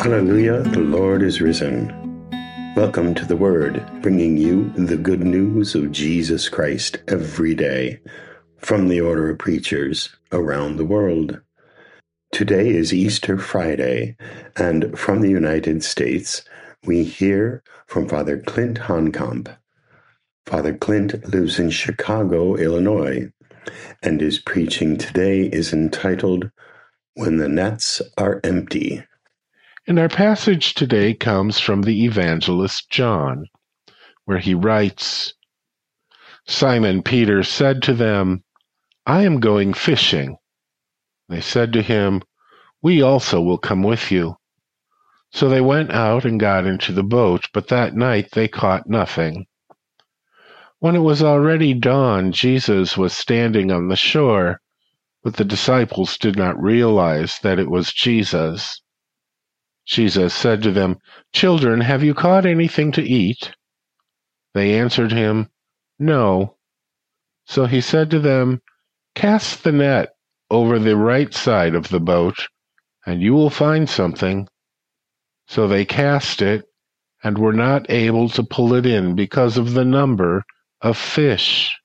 Hallelujah, the Lord is risen. Welcome to the Word, bringing you the good news of Jesus Christ every day from the Order of Preachers around the world. Today is Easter Friday, and from the United States, we hear from Father Clint Honkamp. Father Clint lives in Chicago, Illinois, and his preaching today is entitled, When the Nets Are Empty. And our passage today comes from the evangelist John, where he writes, Simon Peter said to them, I am going fishing. They said to him, We also will come with you. So they went out and got into the boat, but that night they caught nothing. When it was already dawn, Jesus was standing on the shore, but the disciples did not realize that it was Jesus. Jesus said to them, Children, have you caught anything to eat? They answered him, No. So he said to them, Cast the net over the right side of the boat, and you will find something. So they cast it, and were not able to pull it in because of the number of fish.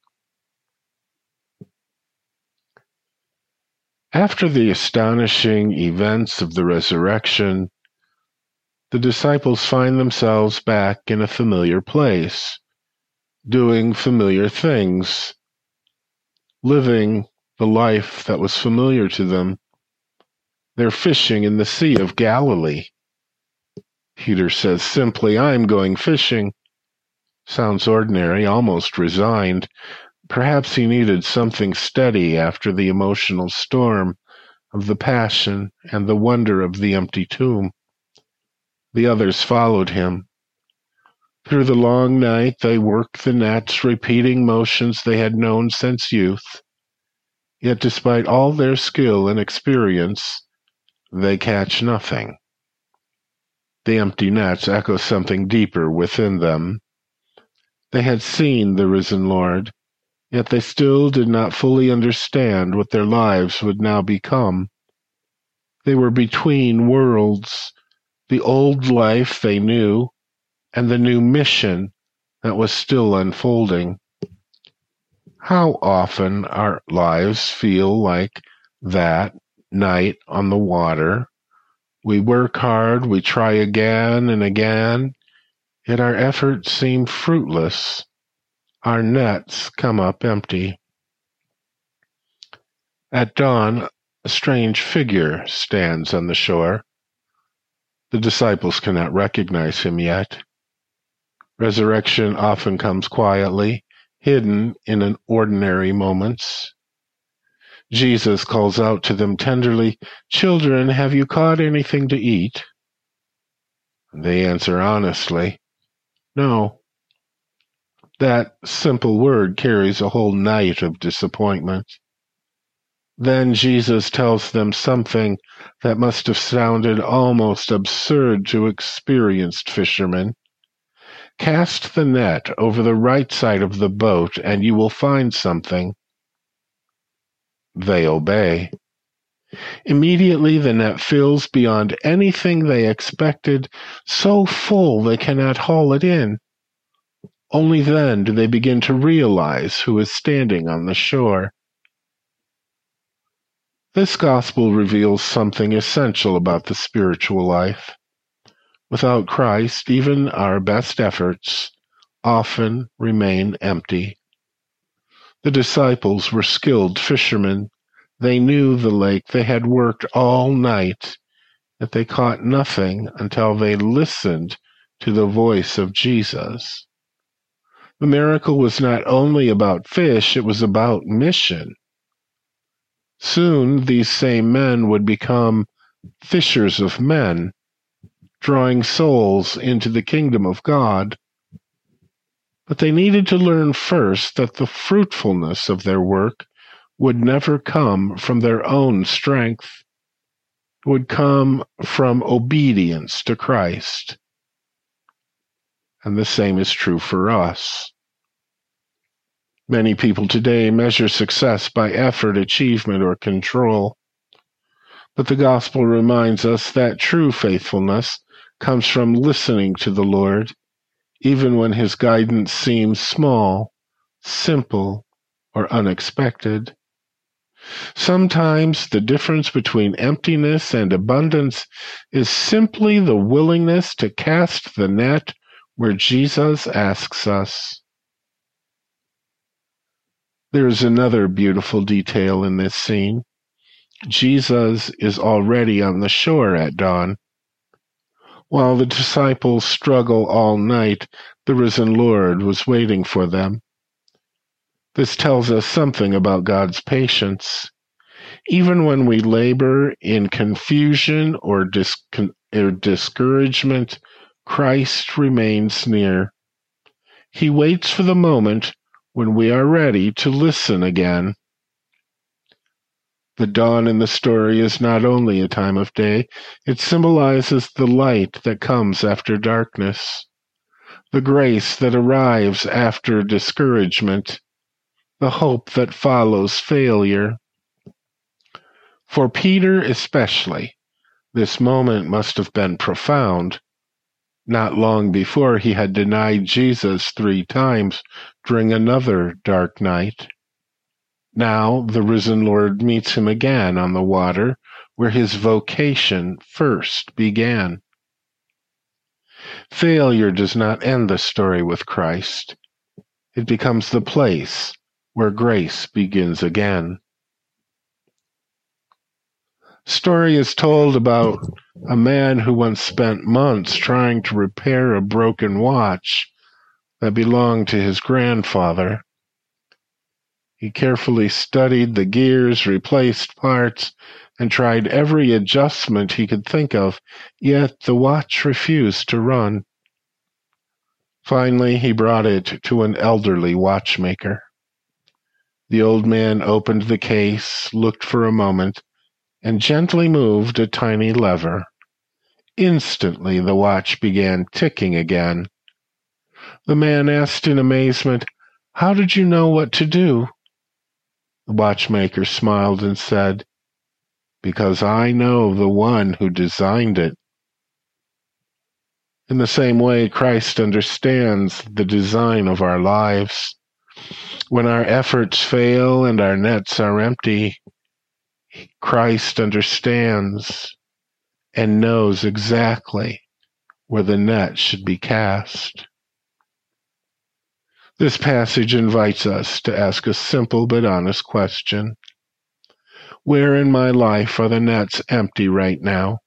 After the astonishing events of the resurrection, the disciples find themselves back in a familiar place, doing familiar things, living the life that was familiar to them. They're fishing in the Sea of Galilee. Peter says simply, I'm going fishing. Sounds ordinary, almost resigned. Perhaps he needed something steady after the emotional storm of the Passion and the wonder of the empty tomb. The others followed him. Through the long night they worked the nets, repeating motions they had known since youth. Yet despite all their skill and experience, they catch nothing. The empty nets echo something deeper within them. They had seen the risen Lord, yet they still did not fully understand what their lives would now become. They were between worlds, the old life they knew, and the new mission that was still unfolding. How often our lives feel like that night on the water. We work hard, we try again and again, yet our efforts seem fruitless. Our nets come up empty. At dawn, a strange figure stands on the shore. The disciples cannot recognize him yet. Resurrection often comes quietly, hidden in an ordinary moments. Jesus calls out to them tenderly, Children, have you caught anything to eat? They answer honestly, No. That simple word carries a whole night of disappointment. Then Jesus tells them something that must have sounded almost absurd to experienced fishermen. Cast the net over the right side of the boat, and you will find something. They obey. Immediately the net fills beyond anything they expected, so full they cannot haul it in. Only then do they begin to realize who is standing on the shore. This gospel reveals something essential about the spiritual life. Without Christ, even our best efforts often remain empty. The disciples were skilled fishermen. They knew the lake. They had worked all night, yet they caught nothing until they listened to the voice of Jesus. The miracle was not only about fish, it was about mission. Soon these same men would become fishers of men, drawing souls into the kingdom of God. But they needed to learn first that the fruitfulness of their work would never come from their own strength. It would come from obedience to Christ. And the same is true for us. Many people today measure success by effort, achievement, or control. But the gospel reminds us that true faithfulness comes from listening to the Lord, even when his guidance seems small, simple, or unexpected. Sometimes the difference between emptiness and abundance is simply the willingness to cast the net where Jesus asks us. There is another beautiful detail in this scene. Jesus is already on the shore at dawn. While the disciples struggle all night, the risen Lord was waiting for them. This tells us something about God's patience. Even when we labor in confusion or discouragement, Christ remains near. He waits for the moment when we are ready to listen again. The dawn in the story is not only a time of day, it symbolizes the light that comes after darkness, the grace that arrives after discouragement, the hope that follows failure. For Peter especially, this moment must have been profound. Not long before, he had denied Jesus 3 times during another dark night. Now the risen Lord meets him again on the water, where his vocation first began. Failure does not end the story with Christ. It becomes the place where grace begins again. Story is told about a man who once spent months trying to repair a broken watch that belonged to his grandfather. He carefully studied the gears, replaced parts, and tried every adjustment he could think of, yet the watch refused to run. Finally, he brought it to an elderly watchmaker. The old man opened the case, looked for a moment, and gently moved a tiny lever. Instantly, the watch began ticking again. The man asked in amazement, "How did you know what to do?" The watchmaker smiled and said, "Because I know the one who designed it." In the same way, Christ understands the design of our lives. When our efforts fail and our nets are empty, Christ understands and knows exactly where the net should be cast. This passage invites us to ask a simple but honest question. Where in my life are the nets empty right now?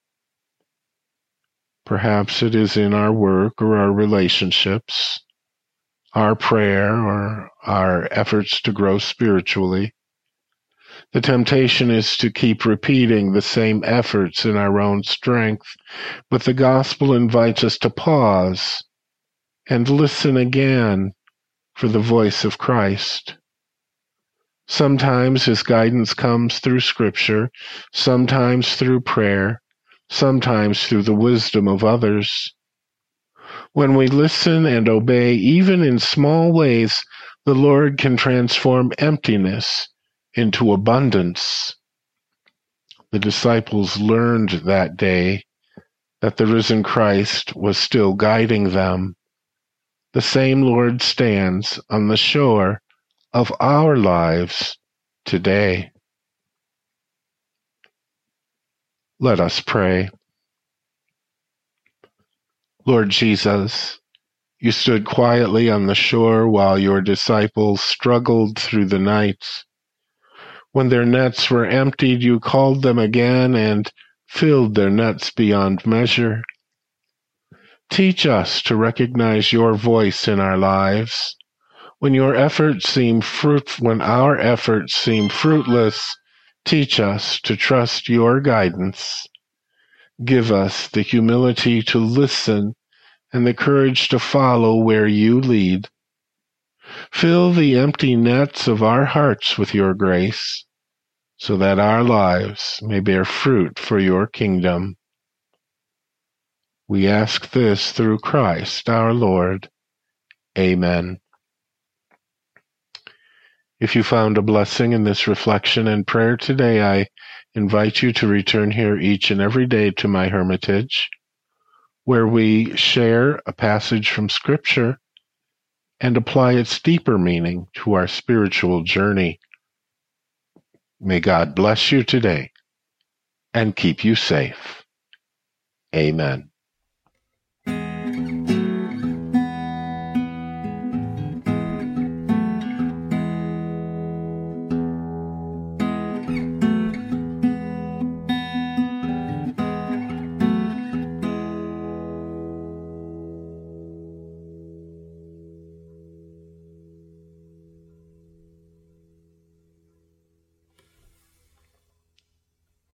Perhaps it is in our work or our relationships, our prayer or our efforts to grow spiritually. The temptation is to keep repeating the same efforts in our own strength, but the gospel invites us to pause and listen again for the voice of Christ. Sometimes his guidance comes through Scripture, sometimes through prayer, sometimes through the wisdom of others. When we listen and obey, even in small ways, the Lord can transform emptiness into abundance. The disciples learned that day that the risen Christ was still guiding them. The same Lord stands on the shore of our lives today. Let us pray. Lord Jesus, you stood quietly on the shore while your disciples struggled through the night. When their nets were emptied, you called them again and filled their nets beyond measure. Teach us to recognize your voice in our lives. When our efforts seem fruitless, teach us to trust your guidance. Give us the humility to listen and the courage to follow where you lead. Fill the empty nets of our hearts with your grace, so that our lives may bear fruit for your kingdom. We ask this through Christ our Lord. Amen. If you found a blessing in this reflection and prayer today, I invite you to return here each and every day to my hermitage, where we share a passage from Scripture and apply its deeper meaning to our spiritual journey. May God bless you today and keep you safe. Amen.